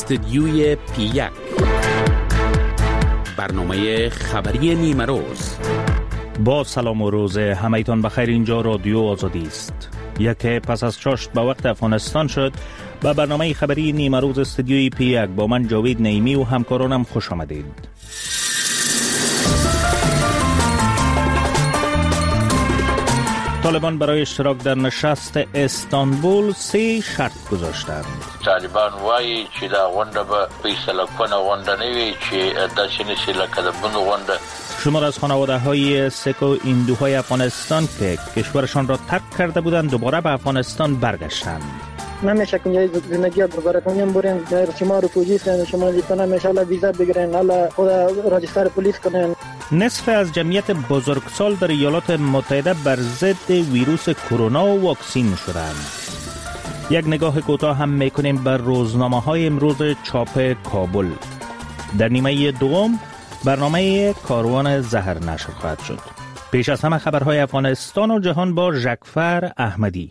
استدیوی پی1 برنامه خبری نیمه روز. با سلام و روز همه‌تان بخیر. اینجا رادیو آزادی است. یک پس از چاشت به وقت افغانستان شد. با برنامه خبری نیمه روز استدیوی پی1 با من جاوید نعیمی و همکارانم خوش آمدید. طالبان برای اشتراک در نشست استانبول 3 شرط گذاشتند. طالبان وایي چې دا غونډه به فیصله کنه غونډه نه وي چې داسې نشي لکه د بلو غونډه. شمار از خانواده‌های سیک و هندوهای افغانستان که کشورشان را ترک کرده بودند دوباره به افغانستان برگشتند. نمیشه که زندگی دوباره کنیم بریم در شمال پولیس شمالی کنن ان شاء الله ویزا بگیرن حالا خود راجستر پلیس کنن. نصف از جمعیت بزرگسال در ایالات متحده بر ضد ویروس کرونا و واکسین شدند. یک نگاه کوتاه هم میکنیم بر روزنامه‌های امروز چاپ کابل. در نیمه دوم برنامه کاروان زهر نشر خواهد شد. پیش از همه خبرهای افغانستان و جهان با ژکفر احمدی.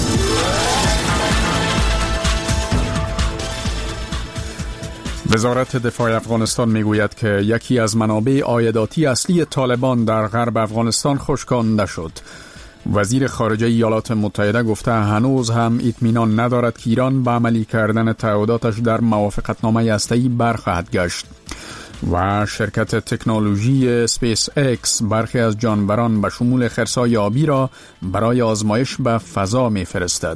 وزارت دفاع افغانستان میگوید که یکی از منابع عایداتی اصلی طالبان در غرب افغانستان خشکانده شد. وزیر خارجه ایالات متحده گفته هنوز هم اطمینان ندارد که ایران به عملی کردن تعهداتش در موافقتنامه هسته‌ای برخواهد گشت. و شرکت تکنولوژی سپیس اکس برخی از جانوران به شمول خرسای آبی را برای آزمایش به فضا می‌فرستد.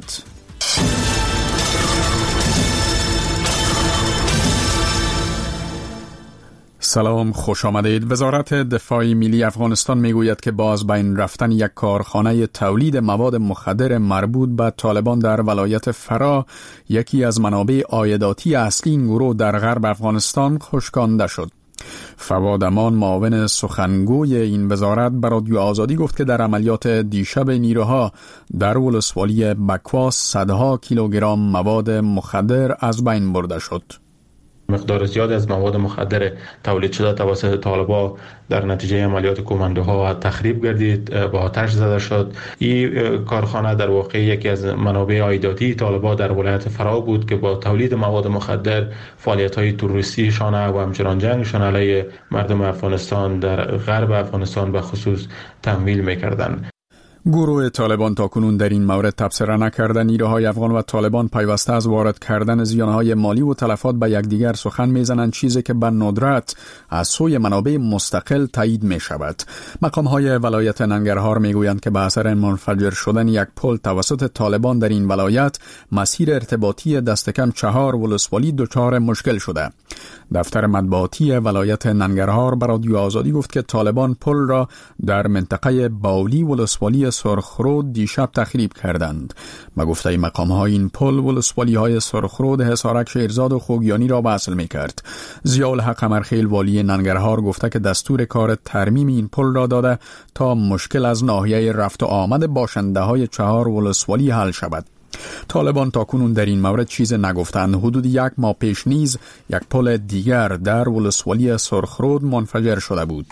سلام، خوش آمدید. وزارت دفاع ملی افغانستان میگوید که با از بین رفتن یک کارخانه تولید مواد مخدر مربوط به طالبان در ولایت فرا، یکی از منابع عایداتی اصلی این گروه در غرب افغانستان خشکانده شد. فواد امان، معاون سخنگوی این وزارت، به رادیو آزادی گفت که در عملیات دیشب نیروها در ولسوالی بکواس صدها کیلوگرم مواد مخدر از بین برده شد. مقدار زیاد از مواد مخدر تولید شده توسط طالبان در نتیجه عملیات کماندوها تخریب گردید، با آتش زده شد. این کارخانه در واقع یکی از منابع عایداتی طالبان در ولایت فرا بود که با تولید مواد مخدر فعالیت‌های تروریستی شانه و همچنان جنگشان علیه مردم افغانستان در غرب افغانستان به خصوص تمویل می‌کردند. گروه طالبان تاکنون در این مورد تبصره نکرده. نیروهای افغان و طالبان پیوسته از وارد کردن زیانهای مالی و تلفات به یکدیگر سخن میزنند، چیزی که به ندرت از سوی منابع مستقل تایید می شود. مقامهای ولایت ننگرهار میگویند که به اثر منفجر شدن یک پل توسط طالبان در این ولایت مسیر ارتباطی دست کم 4 ولسوالی دچار مشکل شده. دفتر مطبوعاتی ولایت ننگرهار به رادیو آزادی گفت که طالبان پل را در منطقه باولی ولسوالی سرخرود دیشب تخریب کردند. به گفته مقام‌ها این پل ولسوالی‌های سرخرود، حصارک، شیرزاد و خوگیانی را وصل می‌کرد. ضیاءالحق قمرخیل والی ننگرهار گفته که دستور کار ترمیم این پل را داده تا مشکل از ناحیه رفت و آمد باشنده‌های 4 ولسوالی حل شود. طالبان تاکنون در این مورد چیز نگفتند. حدود 1 ماه پیش نیز یک پل دیگر در ولسوالی سرخرود منفجر شده بود.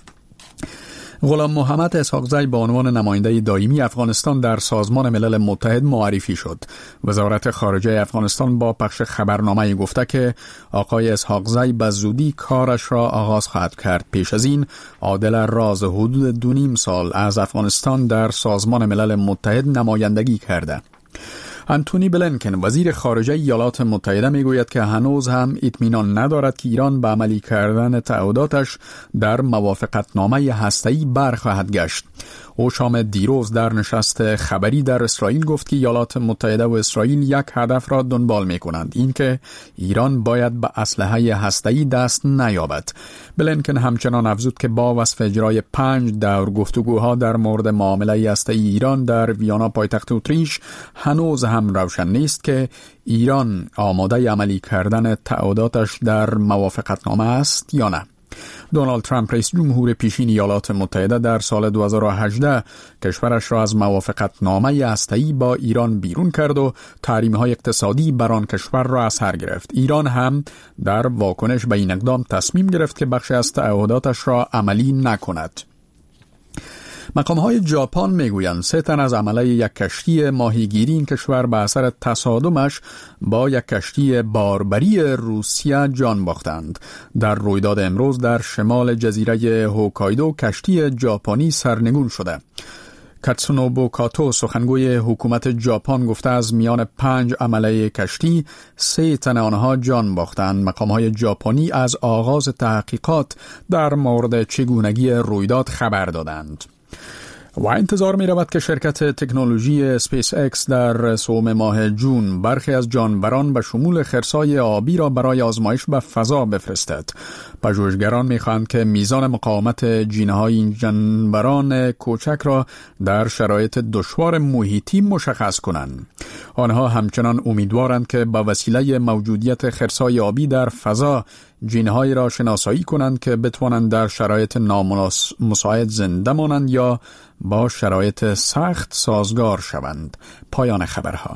غلام محمد اسحاقزی به عنوان نماینده دائمی افغانستان در سازمان ملل متحد معرفی شد. وزارت خارجه افغانستان با پخش خبرنامه گفته که آقای اسحاقزی به زودی کارش را آغاز خواهد کرد. پیش از این عادل راز حدود 2.5 سال از افغانستان در سازمان ملل متحد نمایندگی کرده. آنتونی بلینکن، وزیر خارجه ایالات متحده، میگوید که هنوز هم اطمینان ندارد که ایران به عملی کردن تعهداتش در موافقتنامه هسته‌ای برخواهد گشت. او شام دیروز در نشست خبری در اسرائیل گفت که ایالات متحده و اسرائیل یک هدف را دنبال می‌کنند، این که ایران باید به اسلحه هسته‌ای دست نیابد. بلینکن همچنان افزود که با وصف اجرای 5 دور گفتگوها در مورد معامله هسته‌ای ایران در ویانا پایتخت اتریش هنوز هم روشن نیست که ایران آماده عملی کردن تعهداتش در موافقتنامه است یا نه. دونالد ترامپ رئیس جمهور پیشین ایالات متحده در سال 2018 کشورش را از موافقتنامه هسته‌ای با ایران بیرون کرد و تحریم‌های اقتصادی بر آن کشور را از سر گرفت. ایران هم در واکنش به این اقدام تصمیم گرفت که بخشی از تعهداتش را عملی نکند. مقام‌های ژاپن میگویند 3 تن از عمله یک کشتی ماهیگیری این کشور به اثر تصادمش با یک کشتی باربری روسیه جان باختند. در رویداد امروز در شمال جزیره هوکایدو کشتی ژاپنی سرنگون شده. کاتسونوبو کاتو سخنگوی حکومت ژاپن گفته از میان 5 عمله کشتی 3 تن آنها جان باختند. مقام‌های ژاپنی از آغاز تحقیقات در مورد چگونگی رویداد خبر دادند. و انتظار می رود که شرکت تکنولوژی اسپیس اکس در سوم ماه جون برخی از جانوران به شمول خرسای آبی را برای آزمایش به فضا بفرستد. پژوهشگران می خواهند که میزان مقاومت جین‌های این جانوران کوچک را در شرایط دشوار محیطی مشخص کنند. آنها همچنان امیدوارند که با وسیله موجودیت خرسای آبی در فضا جین‌هایی را شناسایی کنند که بتوانند در شرایط نامساعد زنده مانند یا با شرایط سخت سازگار شوند. پایان خبرها.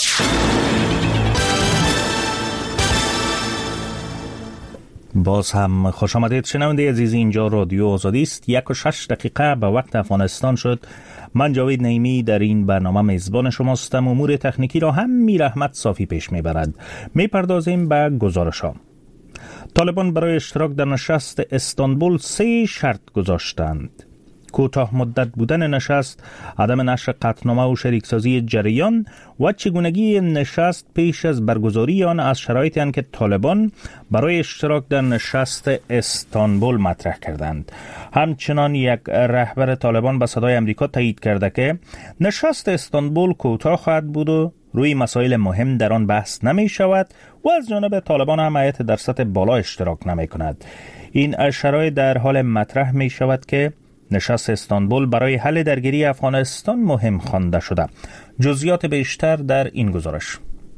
باز هم خوش آمدید شنونده عزیز، اینجا رادیو آزادی است. 1:06 به وقت افغانستان شد. من جاوید نعیمی در این برنامه میزبان شماستم. امور تکنیکی را هم میر احمد صافی پیش میبرد. میپردازیم به گزارش‌ها. طالبان برای اشتراک در نشست استانبول 3 شرط گذاشتند. کوتاه مدت بودن نشست، عدم نشر قطعنامه و شریکسازی جریان و چگونگی نشست پیش از برگزاری آن از شرایطی هستند که طالبان برای اشتراک در نشست استانبول مطرح کردند. همچنان یک رهبر طالبان به صدای امریکا تایید کرده که نشست استانبول کوتاه خواهد بود و روی مسائل مهم در آن بحث نمی شود و از جانب طالبان هم هیئت در سطح بالا اشتراک نمی کند. این شرایط در حال مطرح می شود که نشست استانبول برای حل درگیری افغانستان مهم خوانده شده. جزئیات بیشتر در این گزارش.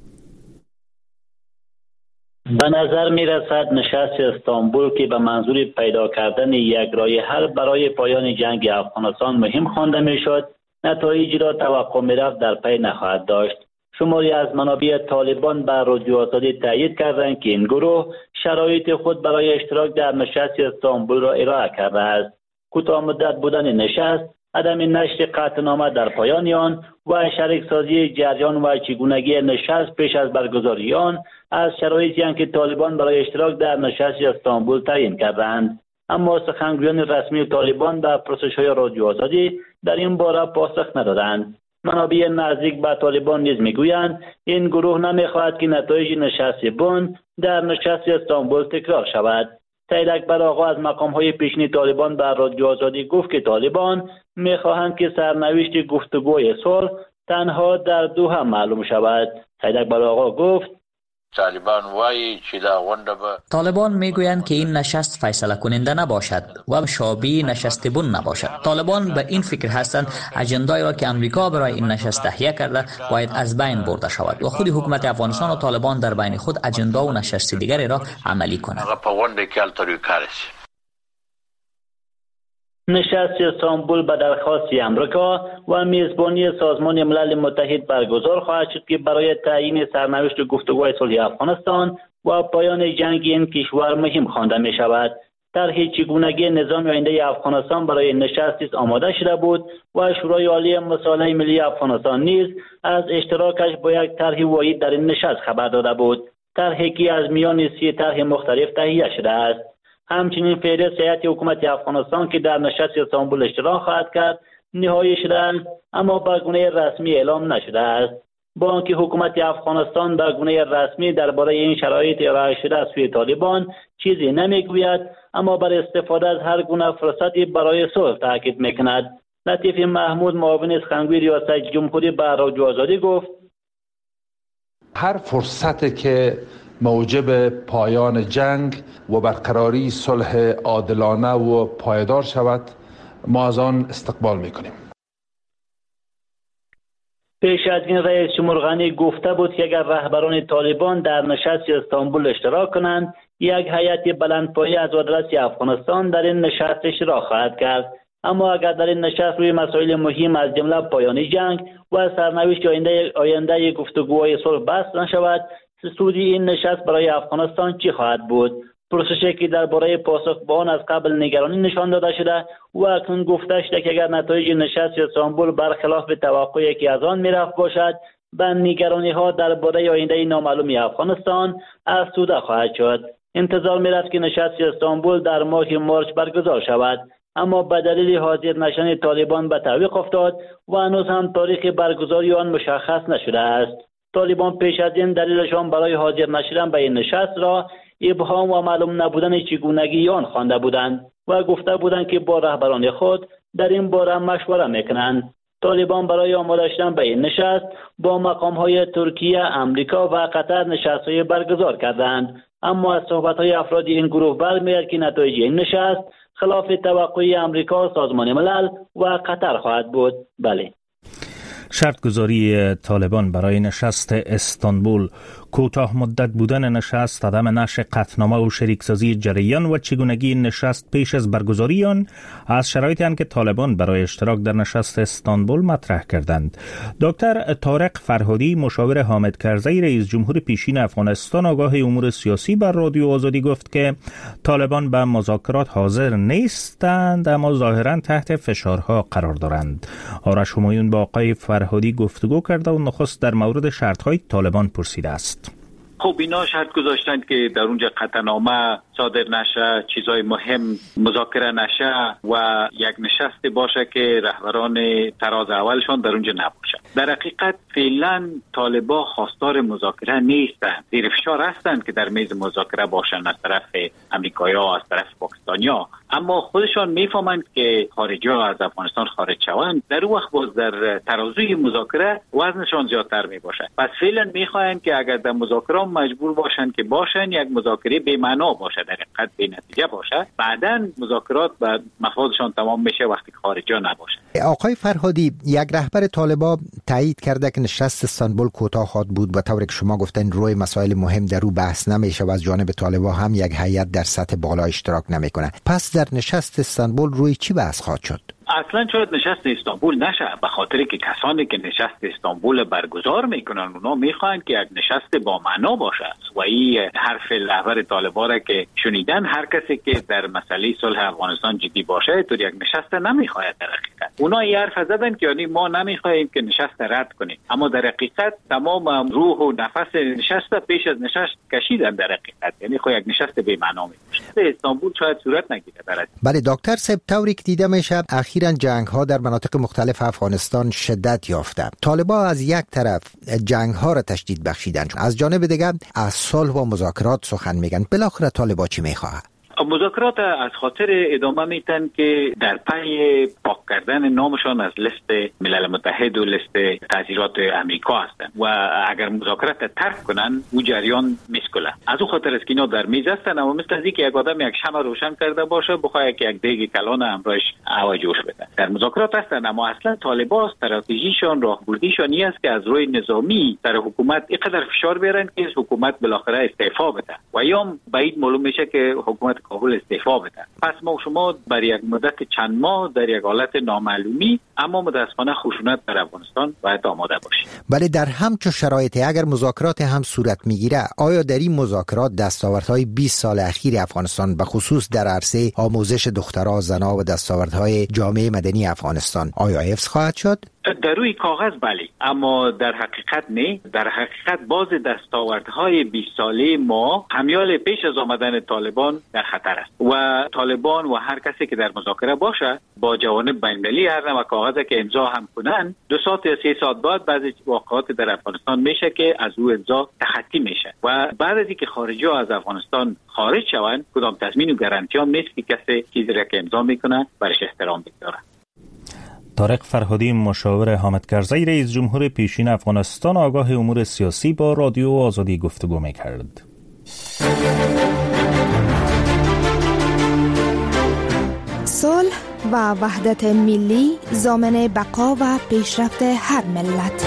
به نظر می رسد نشست استانبول که به منظور پیدا کردن یک راه حل برای پایان جنگ افغانستان مهم خوانده می شد، نتایجی را توقع می رفت در پی نخواهد داشت. شماری از منابع طالبان به رادیو آزادی تایید کردند که این گروه شرایط خود برای اشتراک در نشست استانبول را ارائه کرده است. کوتاه مدت بودن نشست، عدم نشر قطعنامه در پایان آن و شریکسازی جریان و چگونگی نشست پیش از برگزاری آن از شرایطی هستند که طالبان برای اشتراک در نشست استانبول تعیین کردند. اما سخنگویان رسمی طالبان به پرسش‌های رادیو آزادی در این باره پاسخ ندادند. منابع نزدیک به طالبان نیز میگویند این گروه نمیخواهد که نتایج نشست بن در نشست استانبول تکرار شود. سید اکبر آقا از مقام‌های پیشین طالبان به رادیو آزادی گفت که طالبان می‌خواهند که سرنوشت گفتگوی صلح تنها در دوحه معلوم شود. سید اکبر آقا گفت طالبان میگویند که این نشست فیصله کننده نباشد و شابه نشست بن نباشد. طالبان به این فکر هستند اجندایی را که امریکا برای این نشست تهیه کرده باید از بین برده شود و خود حکومت افغانستان و طالبان در بین خود اجندا و نشست دیگری را عملی کنند. نشست استانبول به درخواست امریکا و میزبانی سازمان ملل متحد برگزار خواهد شد که برای تعیین سرنوشت گفتگوهای صلح افغانستان و پایان جنگ این کشور مهم خوانده می شود. طرح چگونگی نظام آینده افغانستان برای نشست آماده شده بود و شورای عالی مصالحه ملی افغانستان نیز از اشتراکش با یک طرح واحد در این نشست خبر داده بود. طرحی که از میان 30 طرح مختلف تهیه شده است. همچنین فهرست هیئت حکومت افغانستان که در نشست استانبول اشتراک خواهد کرد نهایی شده است، اما به گونه رسمی اعلام نشده است. با آنکه حکومت افغانستان به گونه رسمی درباره این شرایط ارائه شده از سوی طالبان چیزی نمیگوید، اما بر استفاده از هر گونه فرصتی برای صلح تاکید میکند. لطیف محمود معاون سخنگوی ریاست جمهوری به رادیو آزادی گفت هر فرصتی که موجب پایان جنگ و برقراری صلح عادلانه و پایدار شود ما از آن استقبال میکنیم. پیش از این رئیس جمهور غنی گفته بود که اگر رهبران طالبان در نشست استانبول اشتراک کنند یک هیئت بلندپایه از آدرس افغانستان در این نشست اشتراک خواهد کرد. اما اگر در این نشست روی مسائل مهم از جمله پایان جنگ و سرنوشت آینده گفتگوهای صلح بحث نشود، سودی این نشست برای افغانستان چی خواهد بود؟ پروسشی که درباره پاسخ به آن از قبل نگرانی نشان داده شده و اکنون گفته شده که اگر نتایج نشست استانبول برخلاف توقعی که از آن میرفت باشد، به نگرانی ها درباره آینده نامعلوم افغانستان افزوده خواهد شد. انتظار میرفت که نشست استانبول در ماه مارچ برگزار شود، اما به دلیل حاضر نشدن طالبان به تعویق افتاد و هنوز هم تاریخ برگزاری آن مشخص نشده است. طالبان پیش از این دلیلشان برای حاضر نشدن به این نشست را ابهام و معلوم نبودن چگونگی آن خوانده بودند و گفته بودند که با رهبران خود در این باره مشوره میکنند. طالبان برای آماده شدن به این نشست با مقام‌های ترکیه، امریکا و قطر نشست‌های برگزار کردند، اما از صحبت‌های افراد این گروه برمی‌آید که نتایج این نشست خلاف توقعی امریکا، سازمان ملل و قطر خواهد بود. بله. شرط گذاری طالبان برای نشست استانبول، کوتاه مدت بودن نشست، عدم نشر قطعنامه و شریکسازی جریان و چگونگی نشست پیش از برگزاری آن از شرایطی هستند که طالبان برای اشتراک در نشست استانبول مطرح کردند. دکتر طارق فرهادی، مشاور حامد کرزی رئیس جمهور پیشین افغانستان آگاه امور سیاسی، بر رادیو آزادی گفت که طالبان به مذاکرات حاضر نیستند اما ظاهرا تحت فشارها قرار دارند. آرش همایون با آقای فرهادی گفتگو کرده و نخست در مورد شرط‌های طالبان پرسیده است. خب اینا شرط گذاشتند که در اونجا قطعنامه صادر نشه، چیزای مهم مذاکره نشه و یک نشست باشه که رهبران تراز اولشان در اونجا نباشه. در حقیقت فعلا طالبان خواستار مذاکره نیستند، زیر فشار هستند که در میز مذاکره باشن از طرف امریکایی‌ها، از طرف پاکستانی‌ها، اما خودشان میفهمند که خارجی‌ها از افغانستان خارج شوند، در اون وقت باز در ترازوی مذاکره وزنشان زیادتر میباشه. پس فعلا میخواهند که اگر در مذاکره مجبور باشن که باشن یک مذاکره بی معنا باشه، در حقیقت بی نتیجه باشه، بعداً مذاکرات به مفادشان تمام میشه وقتی خارجی‌ها نباشن. آقای فرهادی، یک رهبر طالبان تایید کرده که نشست استانبول کوتاه خواهد بود و طوری که شما گفتن روی مسائل مهم در او بحث نمیشه و از جانب طالبان هم یک هیئت در سطح بالا اشتراک نمیکنه. پس در نشست استانبول روی چی بحث خواهد شد؟ اصلا شاید نشست استانبول نشه، به خاطر که کسانی که نشست استانبول برگزار میکنن اونا میخواهند که یک نشست با معنا باشه و این حرف رهبر طالبان را که شنیدن، هر کسی که در مسئله صلح افغانستان جدی باشه تو یک نشست نمیخواد. در حقیقت اونا این حرف زدن که یعنی ما نمیخواهیم که نشست رد کنیم، اما در حقیقت تمام روح و نفس نشست پیش از نشست کشیدن. در حقیقت یعنی خود یک نشست بی معنا میشه. استانبول شاید صورت نگیره. بله دکتر صاحب، طوری که دیده میشه اخیراً جنگ‌ها در مناطق مختلف افغانستان شدت یافته. طالبان از یک طرف جنگ‌ها را تشدید بخشیدن، از جانب دیگر از صلح و مذاکرات سخن میگن. بالاخره طالبان چی میخواد؟ مذاکرات از خاطر ادامه میتن که در پی پاک کردن نامشان از لیست ملل متحد و لیست تعزیرات امریکا هستن و اگر مذاکرات ترک کنن او جریان میسکله. از اون خاطر است که اینا در میز هستن، اما مثل از اینکه یک آدم یک شمع روشن کرده باشه بخواد که یک دیگ کلان امرایش هوا جوش بده. در مذاکرات هستن، اما اصلا طالبان استراتژیشان راهبردیشان این است که از روی نظامی در حکومت اینقدر فشار بیارن که حکومت بالاخره استعفا بده و یا بعید معلوم میشه که حکومت کابل استعفا بده. پس ما شما بر یک مدت چند ماه در یک حالت نامعلومی اما متاسفانه خشونت در افغانستان باید آماده باشیم. بله، در همچون شرایطی اگر مذاکرات هم صورت میگیره، آیا در این مذاکرات دستاوردهای 20 سال اخیر افغانستان به خصوص در عرصه آموزش دخترها، زنها و دستاوردهای جامعه مدنی افغانستان آیا حفظ خواهد شد؟ در روی کاغذ بله، اما در حقیقت نه. در حقیقت باز دستاوردهای 20 ساله ما همیال پیش از آمدن طالبان در خطر است و طالبان و هر کسی که در مذاکره باشه با جوانب بین‌المللی هر نوع کاغذی که امضا هم کنن 2 ساعت یا 3 ساعت بعد بعضی واقعات در افغانستان میشه که از او امضا تخطی میشه و بعد از اینکه خارجی‌ها از افغانستان خارج شوند کدام تضمین و گارانتی هم نیست که کسی چیزی را که امضا میکنه برش احترام بگذاره. طارق فرهادی، مشاور حامد کرزی رئیس جمهور پیشین افغانستان آگاه امور سیاسی، با رادیو آزادی گفتگو می‌کرد. صلح و وحدت ملی ضامن بقا و پیشرفت هر ملت.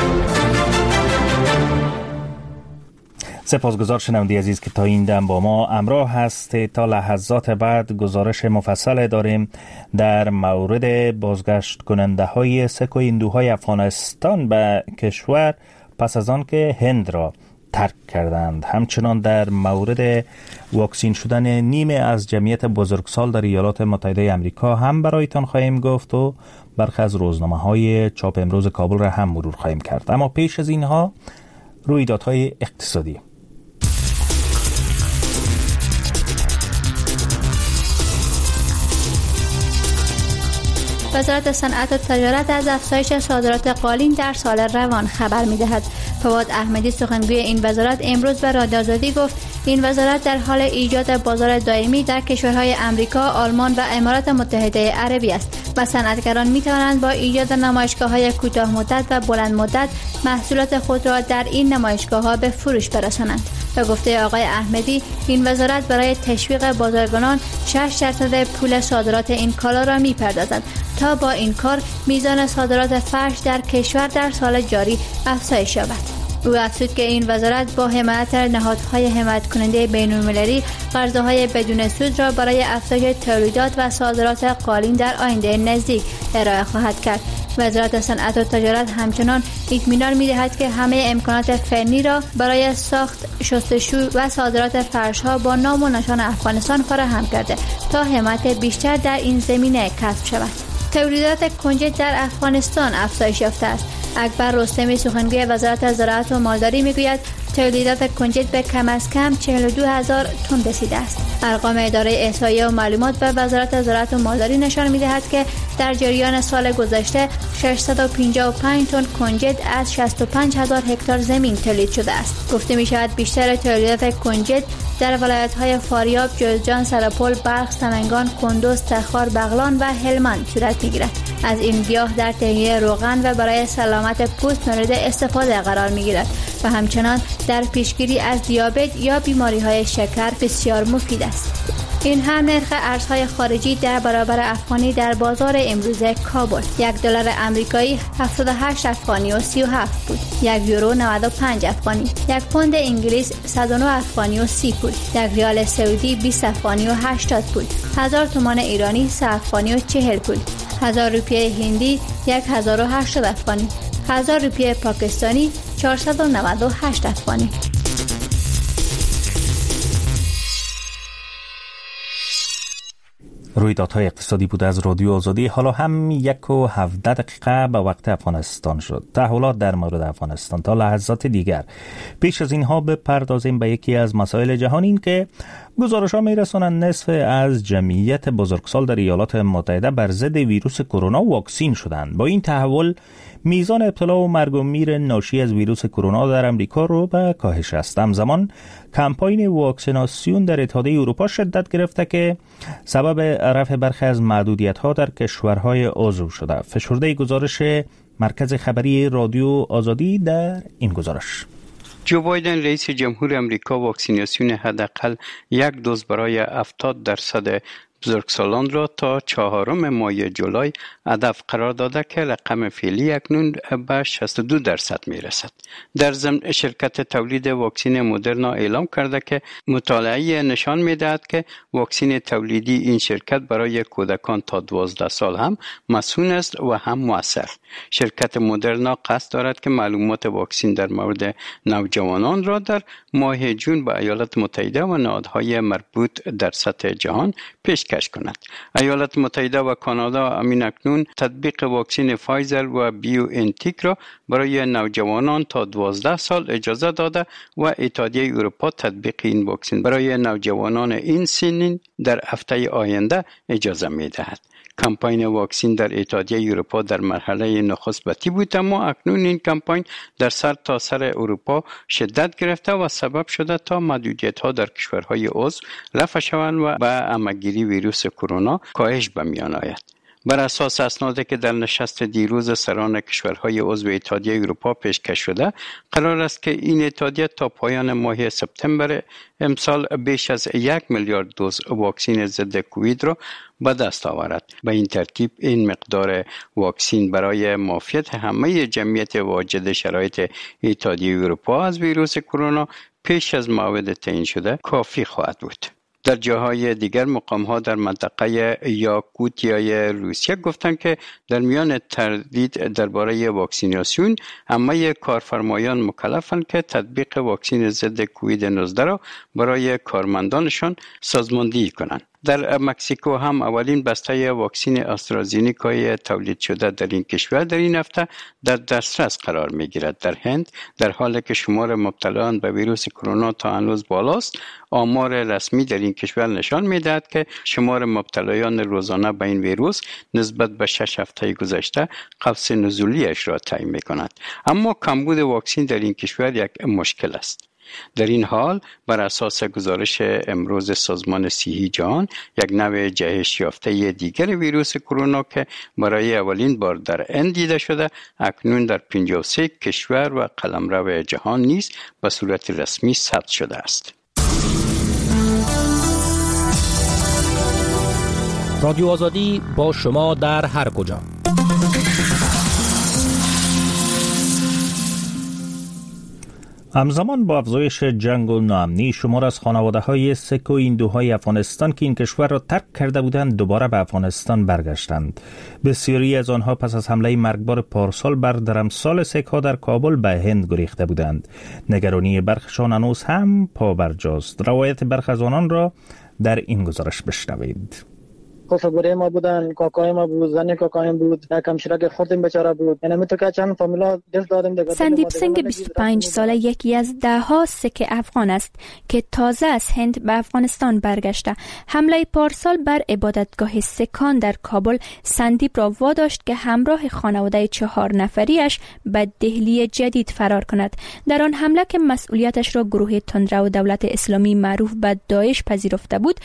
سپاسگزار شنونده عزیز که تا این دم با ما همراه هست. تا لحظات بعد گزارش مفصل داریم در مورد بازگشت کننده های سیک و هندوهای افغانستان به کشور پس از آن که هند را ترک کردند. همچنان در مورد واکسین شدن نیمه از جمعیت بزرگسال در ایالات متحده آمریکا هم برایتان خواهیم گفت و برخی از روزنامه‌های چاپ امروز کابل را هم مرور خواهیم کرد. اما پیش از اینها رویدادهای اقتصادی. وزارت صنعت و تجارت از افزایش صادرات قالین در سال روان خبر می‌دهد. فواد احمدی سخنگوی این وزارت امروز به رادیو آزادی گفت این وزارت در حال ایجاد بازار دائمی در کشورهای امریکا، آلمان و امارات متحده عربی است و صنعتگران می‌توانند با ایجاد نمایشگاه‌های کوتاه مدت و بلند مدت محصولات خود را در این نمایشگاه‌ها به فروش برسانند. به گفته آقای احمدی این وزارت برای تشویق بازرگانان 6% پول صادرات این کالا را می‌پردازد تا با این کار میزان صادرات فرش در کشور در سال جاری افزایش یابد. او افزود که این وزارت با حمایت نهادهای حمایت کننده بین‌المللی قرضه‌های بدون سود را برای افزایش تولیدات و صادرات قالین در آینده نزدیک ارائه خواهد کرد. وزارت صنعت و تجارت همچنان اطمینان می‌دهد که همه امکانات فنی را برای ساخت، شستشو و صادرات فرش‌ها با نام و نشان افغانستان فراهم کرده تا حمایت بیشتر در این زمینه کسب شود. تولیدات کنجد در افغانستان افزایش یافته است. اکبر رستمی سخنگوی وزارت زراعت و مالداری میگوید تولیدات کنجد به کم از کم 42,000 تن رسیده است. ارقام اداره احصایه و معلومات به وزارت زراعت و مالداری نشان می‌دهد که در جریان سال گذشته 655 تن کنجد از 65,000 هکتار زمین تولید شده است. گفته می‌شود بیشتر تولیدات کنجد در ولایت‌های فاریاب، جوزجان، سرپل، بلخ، سمنگان، کندوز، تخار، بغلان و هلمند صورت می‌گیرد. از این گیاه در تهیه روغن و برای سلامت پوست مورد استفاده قرار می‌گیرد و همچنان در پیشگیری از دیابت یا بیماری‌های شکر بسیار مفید است. این هم نرخ ارزهای خارجی در برابر افغانی در بازار امروز کابل. $1 آمریکایی 78 افغانی و 37 بود. 1 یورو 95 افغانی. 1 پوند انگلیس 109 افغانی و 30 پول. 1 ریال سعودی 20 افغانی و 80 پول. 1000 تومان ایرانی 3 افغانی و 40 پول. 1000 روپیه هندی 1080 افغانی. 1000 روپیه پاکستانی 498 افغانی. رویدادهای اقتصادی بود از رادیو آزادی. حالا هم 1:17 به وقت افغانستان شد. تحولات در مورد افغانستان تا لحظات دیگر. پیش از اینها بپردازیم به یکی از مسائل جهان، این که گزارش‌ها می‌رسانند نصف از جمعیت بزرگسال در ایالات متحده بر ضد ویروس کرونا واکسین شدند. با این تحول میزان ابتلا و مرگ و میر ناشی از ویروس کرونا در امریکا رو به کاهش است. همزمان کمپاین واکسیناسیون در اتحادیه اروپا شدت گرفته که سبب رفع برخی از محدودیت‌ها در کشورهای عضو شده. فشرده گزارش مرکز خبری رادیو آزادی در این گزارش. جو بایدن رئیس جمهور امریکا واکسیناسیون حداقل 1 دوز برای 70% بزرگسالان را تا 4 ماه جولای هدف قرار داده که رقم فعلی اکنون به 62% میرسد. در ضمن شرکت تولید واکسن مدرنا اعلام کرده که مطالعه نشان میدهد که واکسن تولیدی این شرکت برای کودکان تا 12 سال هم مسئول است و هم مؤثر. شرکت مدرنا قصد دارد که معلومات واکسن در مورد نوجوانان را در ماه جون به ایالات متحده و نهادهای مربوط در سطح جهان پیشکش کند. ایالات متحده و کانادا همین اکنون تطبیق واکسن فایزر و بیو انتیک را برای نوجوانان تا 12 سال اجازه داده و اتحادیه اروپا تطبیق این واکسن برای نوجوانان این سنین در هفته آینده اجازه می‌دهد. کمپاین واکسن در اتحادیه اروپا در مرحله نخستبتی بود، اما اکنون این کمپاین در سرتاسر اروپا شدت گرفته و سبب شده تا محدودیت‌ها در کشورهای عضو رفع شوند و به همه‌گیری ویروس کرونا کاهش به میان آید. بر اساس اسنادی که در نشست دیروز سران کشورهای عضو اتحادیه اروپا پیشکش شده، قرار است که این اتحادیه تا پایان ماه سپتامبر امسال بیش از 1 میلیارد دوز واکسن ضد کووید را به دست آورد. به این ترتیب این مقدار واکسن برای معافیت همه جمعیت واجد شرایط اتحادیه اروپا از ویروس کرونا پیش از موعد تعیین شده کافی خواهد بود. در جاهای دیگر مقام‌ها در منطقه یاکوتیای روسیه گفتند که در میان تردید درباره واکسیناسیون، همه کارفرمایان مکلفند که تطبیق واکسن ضد کووید 19 را برای کارمندانشان سازماندهی کنند. در مکزیکو هم اولین بسته واکسن آسترازینیکای تولید شده در این کشور در این هفته در دسترس قرار می گیرد. در هند در حالی که شمار مبتلایان به ویروس کرونا تا هنوز بالاست، آمار رسمی در این کشور نشان می دهد که شمار مبتلایان روزانه به این ویروس نسبت به 6 هفته گذشته قفز نزولیش را تعیین می کند. اما کمبود واکسن در این کشور یک مشکل است. در این حال بر اساس گزارش امروز سازمان صحی جهان، یک نوع جهش یافته دیگر ویروس کرونا که برای اولین بار در هند دیده شده، اکنون در 53 کشور و قلمرو جهان نیز به صورت رسمی ثبت شده است. رادیو آزادی با شما در هر کجا. همزمان با افزایش جنگ و ناامنی، شمار از خانواده‌های سک و هندوهای افغانستان که این کشور را ترک کرده بودند دوباره به افغانستان برگشتند. بسیاری از آنها پس از حمله مرگبار پارسال بر درمسال سک‌ها در کابل به هند گریخته بودند. نگرانی برخشان هنوز هم پابرجاست. روایت برخی از آنان را در این گزارش بشنوید. خسبوره ما بودن، کاکای ما بود، زن کاکایم بود، یک همشیره که خوردیم بیچاره بود. یعنی میتونه که چند فامیلا دست دادیم دیگه. سندیپ سنگ 25 ساله یکی از ده‌ها سک افغان است که تازه از هند به افغانستان برگشته. حمله پارسال بر عبادتگاه سکان در کابل سندیپ را واداشت که همراه خانواده 4 نفریش به دهلی جدید فرار کند. در آن حمله که مسئولیتش را گروه تندرو دولت اسلامی معروف به داعش پذیرفته بود،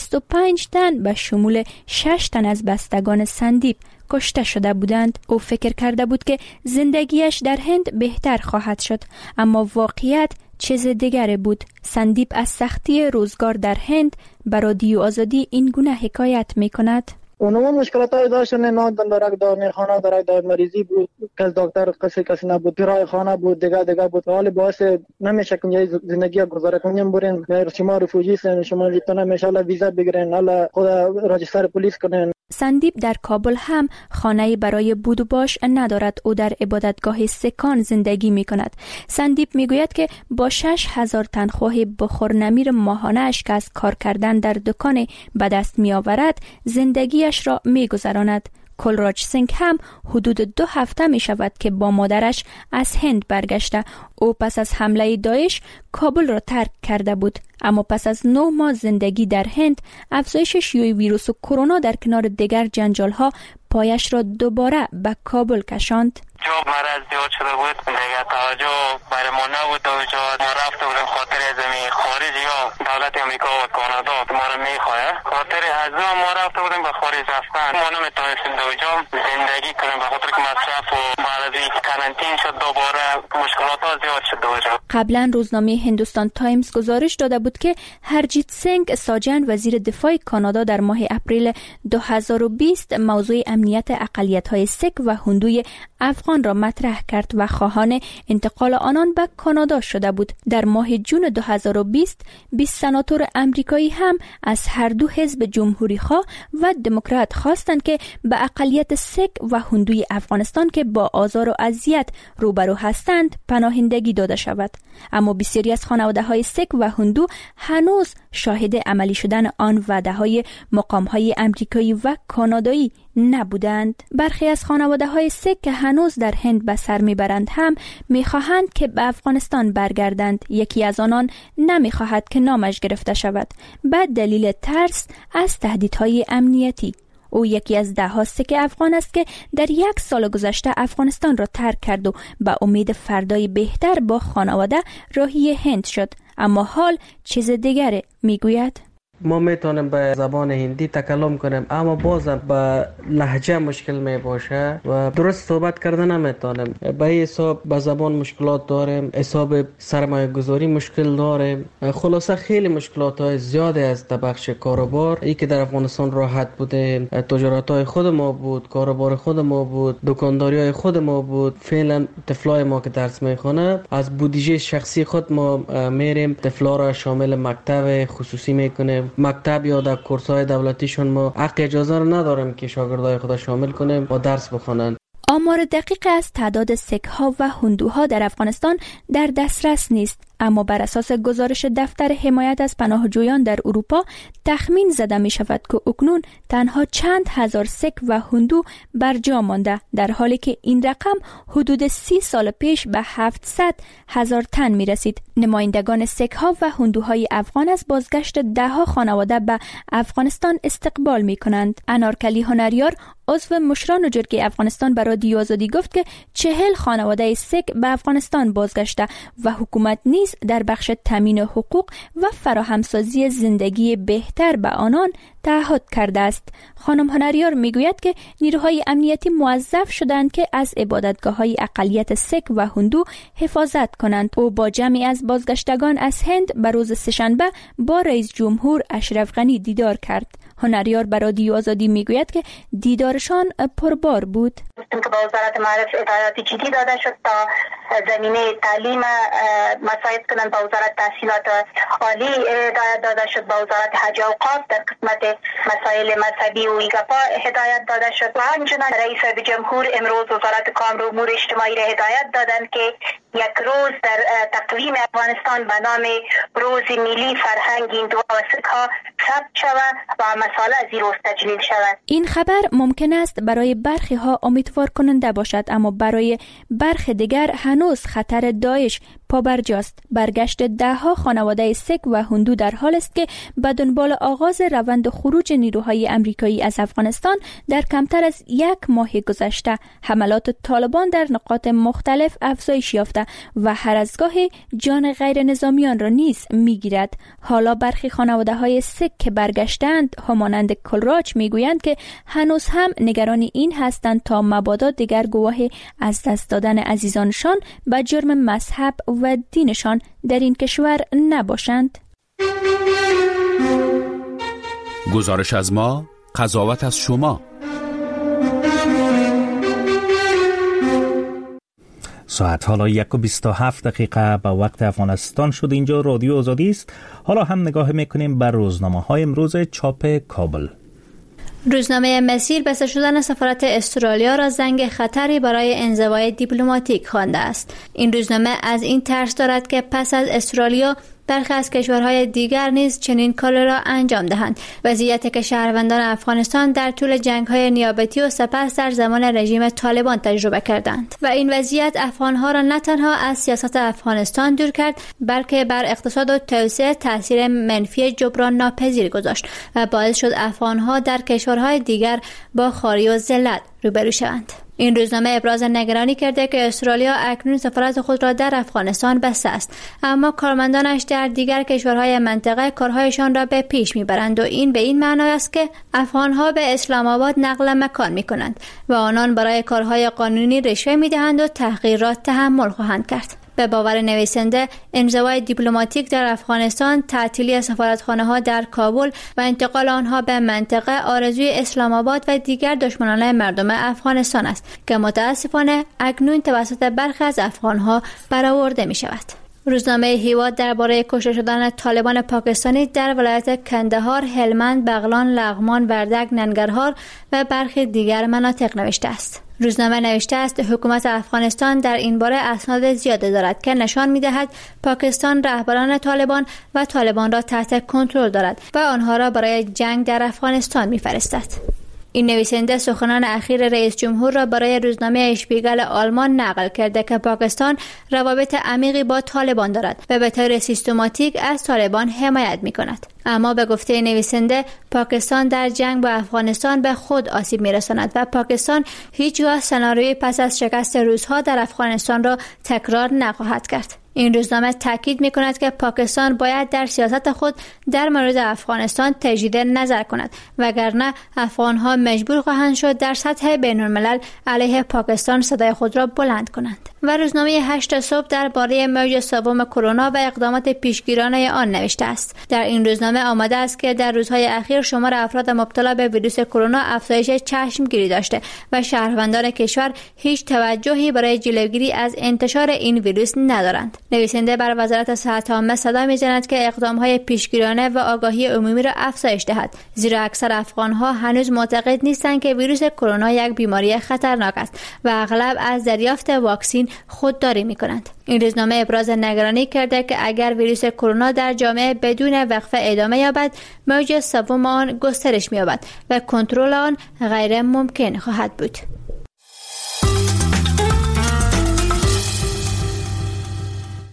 25 تن به شمول 6 تن از بستگان سندیپ کشته شده بودند. او فکر کرده بود که زندگیش در هند بهتر خواهد شد، اما واقعیت چیز دیگر بود. سندیپ از سختی روزگار در هند به رادیو آزادی این گونه حکایت می کند. اونم مشکلات داشتن، نه دندارک دار، خانه دارک دار، مریضی بود، کس دکتر کسی نبود، کرای خانه بود، دیگه بود. حال باعث نمیشه که زندگی گذاره کنیم. برین شما رفوجی سن، شما لیتونه ان ویزا بگیرین، حالا خود راجستر پلیس کنین. سندیپ در کابل هم خانه‌ای برای بود و باش ندارد. او در عبادتگاه سکان زندگی می کند. سندیپ می گوید که با 6,000 تنخواه بخور نمیر ماهانه اش که از کار کردن در دکان به دست می آورد، زندگیش را می گذراند. کلراج سینگ هم حدود 2 هفته می شود که با مادرش از هند برگشته. او پس از حمله داعش کابل را ترک کرده بود، اما پس از 9 ماه زندگی در هند، افزایش شیوع ویروس کرونا در کنار دیگر جنجال ها پایش را دوباره به کابل کشاند. جو مرض زیاد شده بود، دیگه توجه برای ما نبود. توجه ما رفته بودیم خاطر از خارج یا دولت امریکا و کانادا ما رو میخواه، خاطر از ما رفته بودیم به خارج رفتن. ما نمیتونستیم دوجا زندگی کنیم به خاطر که مصرف و بعد از کرانتین شد دوباره مشکلات ها زیاد شد دوجا. قبلا روزنامه هندوستان تایمز گزارش داده بود که هرجیت سینگ ساجن وزیر دفاع کانادا در ماه اپریل 2020 موضوع امنیت اقلیت‌های سک و هندوی افغان را مطرح کرد و خواهان انتقال آنان به کانادا شده بود. در ماه جون 2020 20 سناتور امریکایی هم از هر دو حزب جمهوری خواه و دموکرات خواستند که به اقلیت سک و هندوی افغانستان که با آزار و اذیت روبرو هستند پناهندگی داده شود. اما بسیاری از خانواده‌های سک و هندو هنوز شاهد عملی شدن آن وعده‌های مقام‌های امریکایی و کانادایی نبودند. برخی از خانواده‌های سک که هنوز در هند به سر میبرند هم میخواهند که به افغانستان برگردند. یکی از آنان نمیخواهد که نامش گرفته شود به دلیل ترس از تهدیدهای امنیتی. او یکی از 10 سک افغان است که در 1 سال گذشته افغانستان را ترک کرد و به امید فردای بهتر با خانواده راهی هند شد، اما حال چیز دیگره. میگوید ما میتونیم به زبان هندی تکلم کنیم، اما بازم به لهجه مشکل می باشه و درست صحبت کردن نمیتونیم. به حساب به زبان مشکلات داریم، حساب سرمایه گذاری مشکل داریم. خلاصه خیلی مشکلات های زیاده از بخش کاروبار. ای که در افغانستان راحت بودیم، تجارت های خود ما بود، کاروبار خود ما بود، دکانداری های خود ما بود. فعلا طفلای ما که درس میخونه از بودجه شخصی خود ما میریم طفلا را شامل مکتب خصوصی میکنیم. مکتب یا در کورس‌های دولتیشون ما حق اجازه رو نداریم که شاگردای خود شامل کنیم و درس بخونن. آمار دقیق از تعداد سک‌ها و هندوها در افغانستان در دسترس نیست، اما بر اساس گزارش دفتر حمایت از پناهجویان در اروپا تخمین زده می شود که اکنون تنها چند هزار سک و هندو بر جا مانده، در حالی که این رقم حدود 30 سال پیش به 700,000 تن می رسید. نمایندگان سک ها و هندوهای افغان از بازگشت دهها خانواده به افغانستان استقبال می کنند. انارکلی هنریار عضو مشران جرگه افغانستان به رادیو آزادی گفت که 40 خانواده سک به افغانستان بازگشته و حکومت نیز در بخش تامین حقوق و فراهمسازی زندگی بهتر به آنان تعهد کرده است. خانم هنریار میگوید که نیروهای امنیتی موظف شدند که از عبادتگاه‌های اقلیت سک و هندو حفاظت کنند. او با جمعی از بازگشتگان از هند به روز سه‌شنبه با رئیس جمهور اشرف غنی دیدار کرد. هنریار به رادیو آزادی میگوید که دیدارشان پربار بود. که با وزارت معارف هدایات جدی داده شد تا زمینه تعلیم مساعد کنند، با وزارت تحصیلات عالی هدایت داده شد، با وزارت حج و اوقاف در قسمت مسائل مذهبی و ایگپا هدایت داده شد و همچنان رئیس جمهور امروز وزارت کامر و امور اجتماعی را هدایت دادند که یک روز در تقویم افغانستان به نام روز ملی فرهنگ هندو و سک‌ها ثبت شود و مسائل از این روز تجلیل شود. این خبر ممکن است برای برخی ها امیدوار کننده باشد، اما برای برخی دیگر هنوز خطر داعش پابرجاست. برگشت دهها خانواده سک و هندو در حال است که به دنبال آغاز روند خروج نیروهای امریکایی از افغانستان در کمتر از 1 ماه گذشته حملات طالبان در نقاط مختلف افزایش یافته و هر از گاهی جان غیر نظامیان را نیز میگیرد. حالا برخی خانواده های سک که برگشتند همانند کلراج میگویند که هنوز هم نگران این هستند تا مبادا دیگر گواه از دست دادن عزیزانشان به جرم مذهب و دینشان در این کشور نباشند. گزارش از ما، قضاوت از شما. ساعت حالا 1:27 به وقت افغانستان شد. اینجا رادیو آزادی است. حالا هم نگاه میکنیم بر روزنامه‌های امروز چاپ کابل. روزنامه مسیر بسته شدن سفارت استرالیا را زنگ خطری برای انزوای دیپلماتیک خوانده است. این روزنامه از این ترس دارد که پس از استرالیا برخی از کشورهای دیگر نیز چنین کار را انجام دهند. وضعیتی که شهروندان افغانستان در طول جنگ‌های نیابتی و سپس در زمان رژیم طالبان تجربه کردند و این وضعیت افغان‌ها را نه تنها از سیاست افغانستان دور کرد، بلکه بر اقتصاد و توسعه تاثیر منفی جبران ناپذیر گذاشت و باعث شد افغان‌ها در کشورهای دیگر با خواری و ذلت روبرو شوند. این روزنامه ابراز نگرانی کرده که استرالیا اکنون سفارت خود را در افغانستان بسته است، اما کارمندانش در دیگر کشورهای منطقه کارهایشان را به پیش میبرند و این به این معنی است که افغانها به اسلام آباد نقل مکان میکنند و آنان برای کارهای قانونی رشوه میدهند و تحقیرات تحمل خواهند کرد. به باور نویسنده، انزوای دیپلماتیک در افغانستان، تعطیلی سفارتخانه‌ها در کابل و انتقال آنها به منطقه آرزوی اسلام آباد و دیگر دشمنان مردم افغانستان است که متاسفانه اکنون توسط برخی از افغانها برآورده می شود. روزنامه هیواد درباره کشته شدن طالبان پاکستانی در ولایت کندهار، هلمند، بغلان، لغمان، وردک، ننگرهار و برخی دیگر مناطق نوشته است. روزنامه نوشته است حکومت افغانستان در این باره اسناد زیاده دارد که نشان می‌دهد پاکستان رهبران طالبان و طالبان را تحت کنترل دارد و آنها را برای جنگ در افغانستان می‌فرستد. این نویسنده سخنان اخیر رئیس جمهور را برای روزنامه اشپیگل آلمان نقل کرده که پاکستان روابط عمیقی با طالبان دارد و به طور سیستماتیک از طالبان حمایت می‌کند. اما به گفته نویسنده پاکستان در جنگ با افغانستان به خود آسیب می‌رساند و پاکستان هیچگاه سناریوی پس از شکست روس‌ها در افغانستان را تکرار نخواهد کرد. این روزنامه تاکید می‌کند که پاکستان باید در سیاست خود در مورد افغانستان تجدید نظر کند وگرنه افغان‌ها مجبور خواهند شد در سطح بین‌الملل علیه پاکستان صدای خود را بلند کنند. و روزنامه 8 صبح درباره موج سوم کرونا و اقدامات پیشگیرانه آن نوشته است. در این روزنامه آمده است که در روزهای اخیر شمار افراد مبتلا به ویروس کرونا افزایش چشمگیری داشته و شهروندان کشور هیچ توجهی برای جلوگیری از انتشار این ویروس ندارند. نویسنده بر وزارت صحت عامه صدا می‌زند که اقدام‌های پیشگیرانه و آگاهی عمومی را افزایش دهد، زیرا اکثر افغان‌ها هنوز معتقد نیستند که ویروس کرونا یک بیماری خطرناک است و اغلب از دریافت واکسن خودداری می‌کنند. این روزنامه ابراز نگرانی کرده که اگر ویروس کرونا در جامعه بدون وقفه ادامه یابد، موج سوم آن گسترش می‌یابد و کنترل آن غیر ممکن خواهد بود.